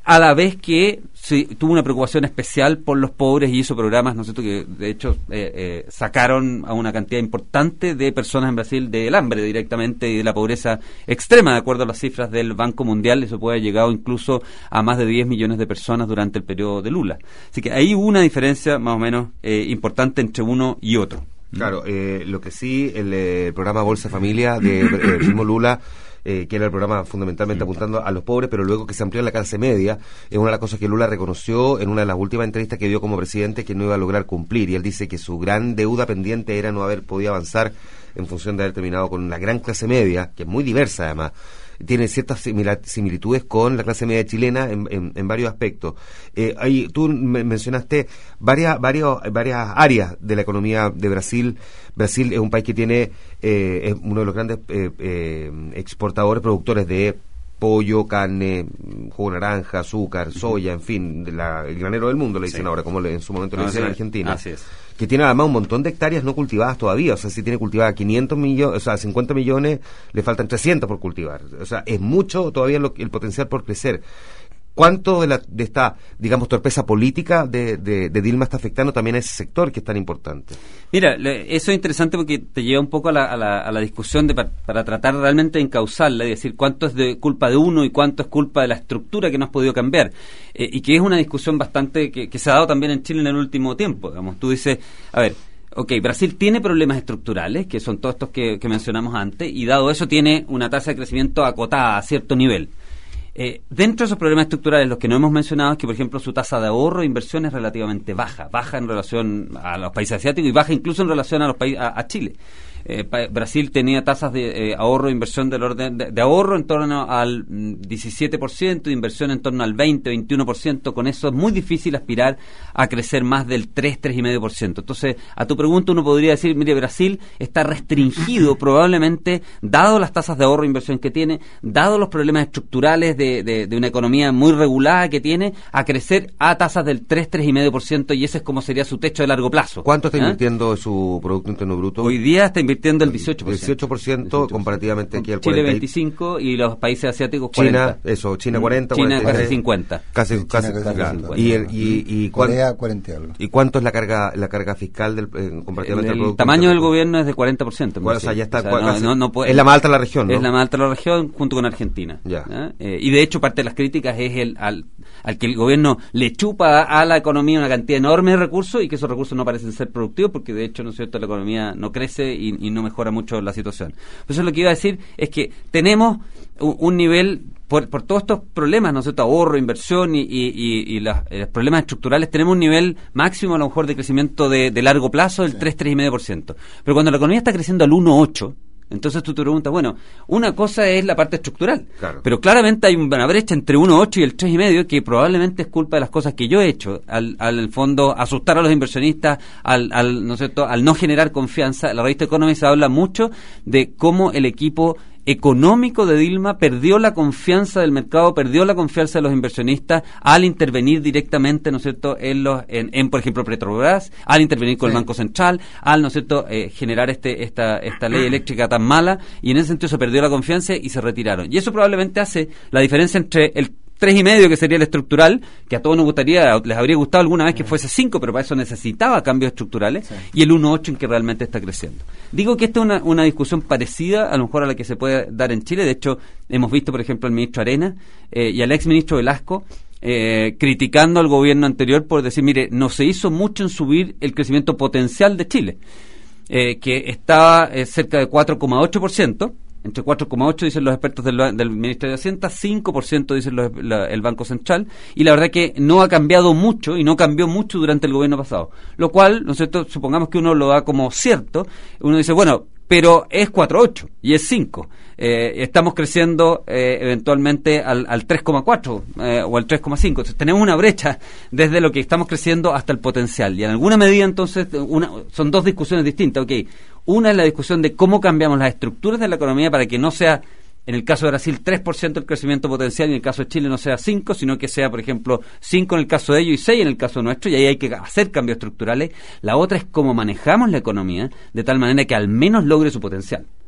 a la vez que sí, tuvo una preocupación especial por los pobres y hizo programas, ¿no es cierto?, que de hecho eh, eh, sacaron a una cantidad importante de personas en Brasil del hambre directamente y de la pobreza extrema, de acuerdo a las cifras del Banco Mundial. Eso puede haber llegado incluso a más de diez millones de personas durante el periodo de Lula. Así que ahí hubo una diferencia más o menos eh, importante entre uno y otro. Claro, eh, lo que sí, el eh, programa Bolsa Familia de eh, mismo Lula, Eh, que era el programa fundamentalmente apuntando a los pobres, pero luego que se amplió a la clase media, es una de las cosas que Lula reconoció en una de las últimas entrevistas que dio como presidente, que no iba a lograr cumplir, y él dice que su gran deuda pendiente era no haber podido avanzar en función de haber terminado con la gran clase media, que es muy diversa además. Tiene ciertas simila- similitudes con la clase media chilena en, en, en varios aspectos. Eh, ahí, tú me mencionaste varias, varios, varias áreas de la economía de Brasil. Brasil es un país que tiene, eh, es uno de los grandes eh, eh, exportadores, productores de pollo, carne, jugo de naranja, azúcar, soya, en fin, de la, el granero del mundo, le dicen sí. ahora, como le, en su momento le no, dicen sí, en Argentina. Así es. Que tiene además un montón de hectáreas no cultivadas todavía, o sea, si tiene cultivada quinientos millones, o sea, cincuenta millones, le faltan trescientos por cultivar. O sea, es mucho todavía lo, el potencial por crecer. ¿Cuánto de, la, de esta, digamos, torpeza política de, de, de Dilma está afectando también a ese sector que es tan importante? Mira, eso es interesante porque te lleva un poco a la, a la, a la discusión de para, para tratar realmente de encauzarla y decir cuánto es de culpa de uno y cuánto es culpa de la estructura que no has podido cambiar. Eh, y que es una discusión bastante que, que se ha dado también en Chile en el último tiempo. Digamos, tú dices, a ver, ok, Brasil tiene problemas estructurales, que son todos estos que, que mencionamos antes, y dado eso tiene una tasa de crecimiento acotada a cierto nivel. Eh, dentro de esos problemas estructurales, los que no hemos mencionado es que, por ejemplo, su tasa de ahorro e inversión es relativamente baja, baja en relación a los países asiáticos y baja incluso en relación a los países a, a Chile. Eh, Brasil tenía tasas de eh, ahorro e inversión del orden de, de ahorro en torno al diecisiete por ciento, de inversión en torno al veinte, veintiuno por ciento. Con eso es muy difícil aspirar a crecer más del tres, tres coma cinco por ciento. Entonces, a tu pregunta uno podría decir, mire, Brasil está restringido probablemente, dado las tasas de ahorro e inversión que tiene, dado los problemas estructurales de, de, de una economía muy regulada que tiene, a crecer a tasas del tres, tres coma cinco por ciento, y ese es como sería su techo de largo plazo. ¿Cuánto está ¿Eh? invirtiendo su Producto Interno Bruto? Hoy día está invirtiendo el dieciocho por ciento. dieciocho por ciento comparativamente aquí al Chile cuarenta por ciento. veinticinco por ciento y los países asiáticos cuarenta por ciento. China, eso, China cuarenta por ciento. China casi cincuenta por ciento. Casi, China casi, casi casi cincuenta. y, el, y, y, Corea cuarenta y algo. ¿Y cuánto es la carga la carga fiscal del, eh, comparativamente el, al el tamaño del gobierno es de cuarenta por ciento. Bueno, o sea, ya está, o sea, casi, no, no puede, es la más alta de la región, ¿no? Es la más alta de la región junto con Argentina. Ya. ¿eh? Eh, y de hecho parte de las críticas es el al, al que el gobierno le chupa a la economía una cantidad enorme de recursos y que esos recursos no parecen ser productivos porque de hecho, ¿no es cierto?, la economía no crece y, y no mejora mucho la situación. Entonces lo que iba a decir es que tenemos un, un nivel, por, por todos estos problemas, ¿no es cierto?, ahorro, inversión y, y, y, y las, los problemas estructurales, tenemos un nivel máximo a lo mejor de crecimiento de, de largo plazo del sí. tres, tres coma cinco por ciento. Pero cuando la economía está creciendo al uno coma ocho por ciento, entonces tú te preguntas, bueno, una cosa es la parte estructural, claro. pero claramente hay una brecha entre uno coma ocho y el tres coma cinco que probablemente es culpa de las cosas que yo he hecho, al, al en el fondo asustar a los inversionistas, al, al, ¿no es cierto?, al no generar confianza. La revista Economist habla mucho de cómo el equipo económico de Dilma perdió la confianza del mercado, perdió la confianza de los inversionistas al intervenir directamente, ¿no es cierto?, en, los, en, en por ejemplo, Petrobras, al intervenir con sí. el Banco Central, al, ¿no es cierto?, eh, generar este esta esta ley eléctrica tan mala, y en ese sentido se perdió la confianza y se retiraron. Y eso probablemente hace la diferencia entre el tres y medio, que sería el estructural, que a todos nos gustaría, les habría gustado alguna vez que fuese cinco, pero para eso necesitaba cambios estructurales, sí. y el uno coma ocho en que realmente está creciendo. Digo que esta es una, una discusión parecida a lo mejor a la que se puede dar en Chile. De hecho, hemos visto, por ejemplo, al ministro Arena eh, y al ex ministro Velasco eh, criticando al gobierno anterior por decir, mire, no se hizo mucho en subir el crecimiento potencial de Chile, eh, que estaba eh, cerca de cuatro coma ocho por ciento, entre cuatro coma ocho dicen los expertos del, del Ministerio de Hacienda, cinco por ciento dicen los, la, el Banco Central, y la verdad que no ha cambiado mucho y no cambió mucho durante el gobierno pasado, lo cual, ¿no es cierto?, supongamos que uno lo da como cierto, uno dice, bueno, pero es cuatro coma ocho y es cinco. Eh, estamos creciendo eh, eventualmente al, al tres coma cuatro eh, o al tres coma cinco. Entonces tenemos una brecha desde lo que estamos creciendo hasta el potencial. Y en alguna medida entonces una, son dos discusiones distintas. Okay. Una es la discusión de cómo cambiamos las estructuras de la economía para que no sea, en el caso de Brasil, tres por ciento el crecimiento potencial, y en el caso de Chile no sea cinco, sino que sea, por ejemplo, cinco en el caso de ellos y seis en el caso nuestro, y ahí hay que hacer cambios estructurales. La otra es cómo manejamos la economía de tal manera que al menos logre su potencial.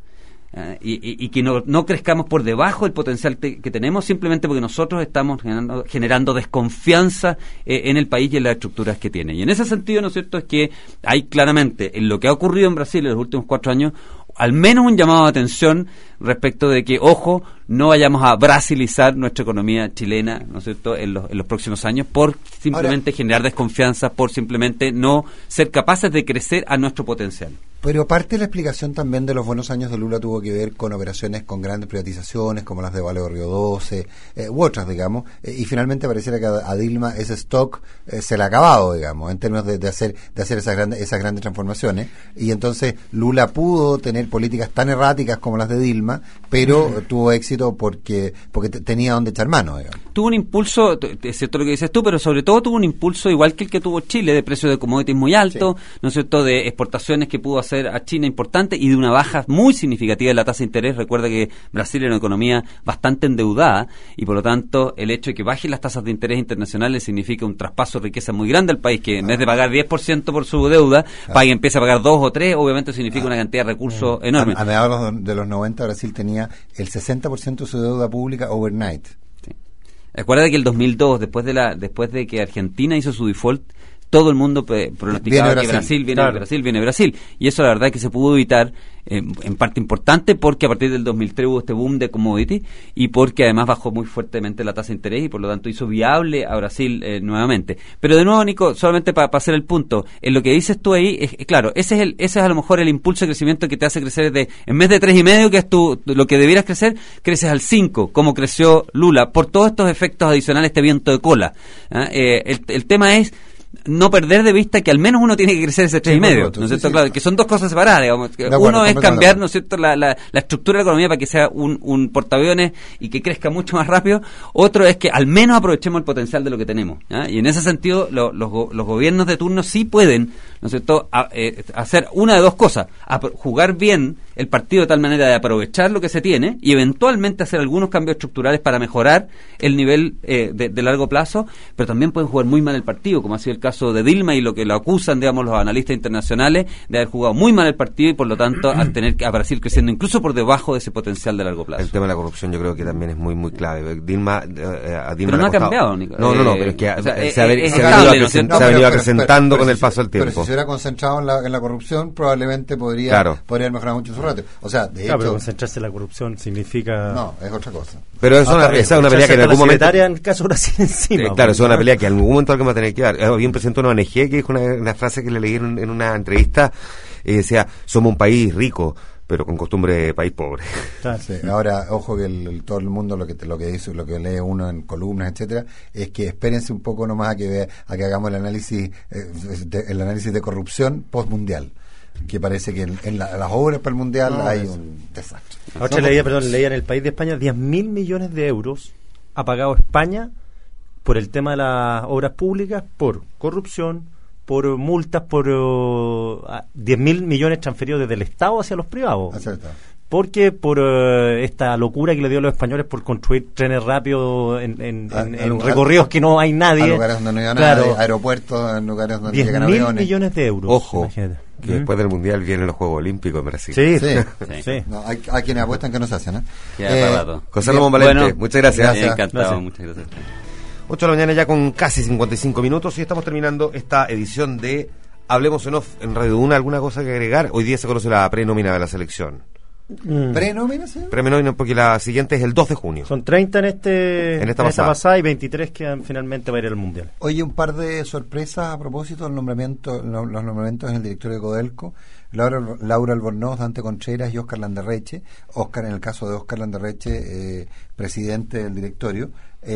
Uh, y, y, y que no, no crezcamos por debajo del potencial te, que tenemos, simplemente porque nosotros estamos generando, generando desconfianza eh, en el país y en las estructuras que tiene. Y en ese sentido, ¿no es cierto?, es que hay claramente, en lo que ha ocurrido en Brasil en los últimos cuatro años, al menos un llamado de atención respecto de que, ojo, no vayamos a brasilizar nuestra economía chilena, ¿no es cierto?, en los, en los próximos años, por simplemente Ahora, generar desconfianza, por simplemente no ser capaces de crecer a nuestro potencial. Pero parte de la explicación también de los buenos años de Lula tuvo que ver con operaciones con grandes privatizaciones, como las de Vale Río doce, eh, u otras, digamos, eh, y finalmente pareciera que a, a Dilma ese stock eh, se le ha acabado, digamos, en términos de, de hacer de hacer esas grandes, esas grandes transformaciones, y entonces Lula pudo tener políticas tan erráticas como las de Dilma, pero uh-huh. tuvo éxito porque porque t- tenía donde echar mano, digamos. Tuvo un impulso, es cierto lo que dices tú, pero sobre todo tuvo un impulso igual que el que tuvo Chile, de precios de commodities muy altos, sí. ¿no es cierto?, de exportaciones que pudo hacer a China importante y de una baja muy significativa de la tasa de interés. Recuerda que Brasil es una economía bastante endeudada y por lo tanto el hecho de que bajen las tasas de interés internacionales significa un traspaso de riqueza muy grande al país, que en vez de pagar diez por ciento por su deuda, claro. pague, empieza a pagar dos o tres, obviamente significa una cantidad de recursos mm. enorme. A, a mediados de los noventa Brasil tenía el sesenta por ciento de su deuda pública overnight. Sí. Recuerda que el dos mil dos, después de la después de que Argentina hizo su default, todo el mundo eh, pronosticaba Brasil. que Brasil viene claro. Brasil, viene Brasil. Y eso la verdad es que se pudo evitar eh, en parte importante porque a partir del dos mil tres hubo este boom de commodity y porque además bajó muy fuertemente la tasa de interés y por lo tanto hizo viable a Brasil eh, nuevamente. Pero de nuevo, Nico, solamente para pa hacer el punto, en lo que dices tú ahí, es, es claro, ese es el ese es a lo mejor el impulso de crecimiento que te hace crecer de, en vez de tres y medio, que es tu, lo que debieras crecer, creces al cinco, como creció Lula, por todos estos efectos adicionales, este viento de cola. ¿eh? Eh, el, el tema es no perder de vista que al menos uno tiene que crecer ese tres sí, y medio, ¿no es cierto? Sí, claro, sí. que son dos cosas separadas, digamos. Uno acuerdo, es cambiar, ¿no es cierto?, la, la, la estructura de la economía para que sea un, un portaaviones y que crezca mucho más rápido. Otro es que al menos aprovechemos el potencial de lo que tenemos, ¿eh? Y en ese sentido, lo, los, los gobiernos de turno sí pueden, ¿no es cierto?, a, eh, hacer una de dos cosas: a jugar bien el partido de tal manera de aprovechar lo que se tiene y eventualmente hacer algunos cambios estructurales para mejorar el nivel eh, de, de largo plazo, pero también pueden jugar muy mal el partido, como ha sido el caso de Dilma y lo que lo acusan, digamos, los analistas internacionales de haber jugado muy mal el partido y por lo tanto al tener a Brasil creciendo incluso por debajo de ese potencial de largo plazo. El tema de la corrupción yo creo que también es muy muy clave. Dilma, eh, a Dilma pero no ha costado. cambiado, Nico. No, no, no, eh, pero es que o sea, se, es, ha, es se, ha estable, venido, ¿no? se ha No, venido pero, acrecentando pero, con pero, el paso del tiempo. Pero si se hubiera concentrado en la, en la corrupción, probablemente podría claro. podría mejorar mucho su ratio. O sea, de claro, hecho, pero concentrarse en la corrupción significa no, es otra cosa. Pero es una, esa es una pelea que en algún momento en el caso Brasil encima. Eh, claro, es una pelea que en algún momento alguien va a tener que dar. Había un presidente de una O N G que dijo una, una frase que le leí en, en una entrevista y eh, decía: somos un país rico, pero con costumbre de país pobre. Claro. Sí, ahora, ojo que el, el, todo el mundo lo que te, lo que dice, lo que lee uno en columnas, etcétera, es que espérense un poco nomás a que vea, a que hagamos el análisis eh, de, el análisis de corrupción postmundial, que parece que en, en la, las obras para el mundial no, hay es. un desastre. Ahora no, leía, perdón, leía en el País de España diez mil millones de euros ha pagado España por el tema de las obras públicas, por corrupción, por multas, por uh, diez mil millones transferidos desde el Estado hacia los privados. Acerta. Porque por uh, esta locura que le dio a los españoles por construir trenes rápidos en, en, a, en, en recorridos que no hay nadie. A lugares donde no hay claro, nadie, aeropuertos, en lugares donde llegan aviones. diez mil millones de euros. Ojo, imagínate. que ¿Mm? después del Mundial vienen los Juegos Olímpicos en Brasil. Sí, sí. sí. sí. No, hay, hay quienes apuestan que no se hacen, ¿eh? eh José Ramón Valente, bueno, muchas gracias. gracias. Encantado, gracias. Muchas gracias. ocho de la mañana ya con casi cincuenta y cinco minutos y estamos terminando esta edición de Hablemos en Off en Radio Duna. ¿Alguna cosa que agregar? Hoy día se conoce la prenómina de la selección. Mm. ¿Prenómina? ¿Sí? Prenómina porque la siguiente es el dos de junio. Son treinta en este en esta, en pasada. esta pasada y veintitrés que finalmente va a ir al Mundial. Oye, un par de sorpresas a propósito del nombramiento, los nombramientos en el directorio de Codelco. Laura, Laura Albornoz, Dante Contreras y Óscar Landerreche. Óscar, en el caso de Óscar Landerreche, eh, presidente del directorio.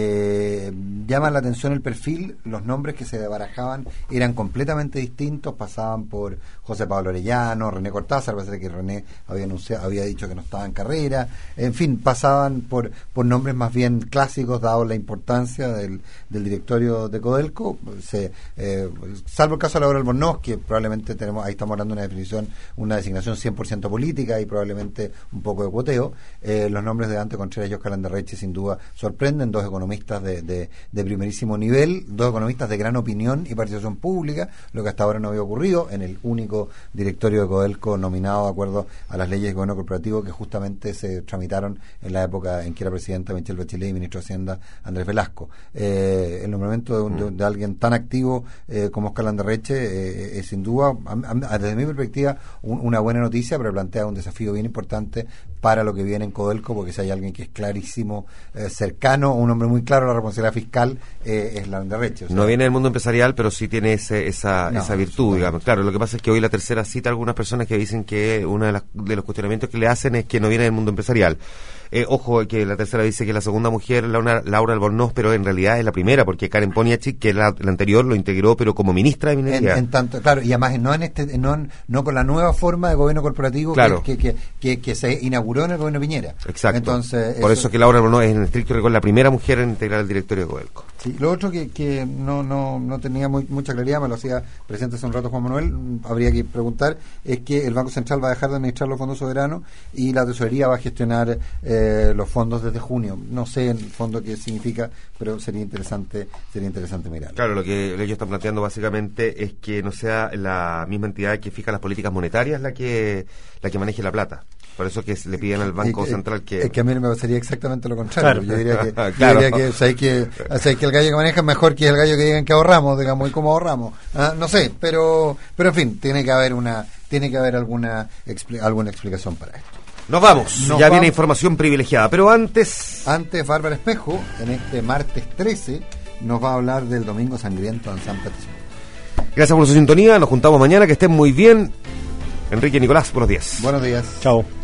Eh, llama la atención el perfil, los nombres que se barajaban eran completamente distintos, pasaban por José Pablo Orellano, René Cortázar, parece que René había anunciado, había dicho que no estaba en carrera, en fin, pasaban por, por nombres más bien clásicos, dado la importancia del, del directorio de Codelco. Se, eh, salvo el caso de Laura Albornoz, que probablemente tenemos, ahí estamos hablando de una definición, una designación cien por ciento política y probablemente un poco de cuoteo. Eh, los nombres de Dante Contreras y Óscar Landerreche sin duda sorprenden, dos economistas de, de, de primerísimo nivel, dos economistas de gran opinión y participación pública, lo que hasta ahora no había ocurrido en el único directorio de Codelco nominado de acuerdo a las leyes de gobierno corporativo que justamente se tramitaron en la época en que era presidenta Michelle Bachelet y ministro de Hacienda Andrés Velasco. Eh, el nombramiento de, un, de, de alguien tan activo eh, como Oscar Landerreche eh, es sin duda, a, a, desde mi perspectiva, un, una buena noticia, pero plantea un desafío bien importante para lo que viene en Codelco, porque si hay alguien que es clarísimo, eh, cercano, un hombre muy claro a la responsabilidad fiscal, eh, es Landerreche. O sea, no viene del mundo empresarial, pero sí tiene ese, esa, no, esa virtud, digamos. Claro, lo que pasa es que hoy la tercera cita algunas personas que dicen que uno de, las, de los cuestionamientos que le hacen es que no viene del mundo empresarial. Eh, ojo, que la tercera dice que la segunda mujer, Laura, Laura Albornoz, pero en realidad es la primera, porque Karen Poniatchik, que la, la anterior, lo integró, pero como ministra de Minería. En, en tanto, claro, y además no en este, no, no con la nueva forma de gobierno corporativo claro. que, que, que, que se inauguró en el gobierno Piñera. Exacto. Entonces, por eso, eso es que Laura Albornoz es en estricto rigor la primera mujer en integrar el directorio de Codelco. Sí, lo otro que, que no, no, no tenía muy, mucha claridad, me lo hacía presente hace un rato Juan Manuel, habría que preguntar, es que el Banco Central va a dejar de administrar los fondos soberanos y la tesorería va a gestionar eh, los fondos desde junio. No sé en el fondo qué significa, pero sería interesante sería interesante mirar. Claro, lo que ellos están planteando básicamente es que no sea la misma entidad que fija las políticas monetarias la que la que maneje la plata. Por eso que le piden al Banco es, Central que... Es que a mí me pasaría exactamente lo contrario. Claro. Yo diría que, claro. yo diría que, sabéis que, sabéis que el gallo que maneja es mejor que el gallo que digan que ahorramos, digamos, y cómo ahorramos. Ah, no sé, pero pero en fin, tiene que haber una tiene que haber alguna expli- alguna explicación para esto. Nos vamos, Nos ya vamos. viene información privilegiada, pero antes... Antes, Bárbara Espejo, en este martes trece, nos va a hablar del Domingo Sangriento en San Petersburgo. Gracias por su sintonía, nos juntamos mañana, que estén muy bien. Enrique Nicolás, buenos días. Buenos días. Chao.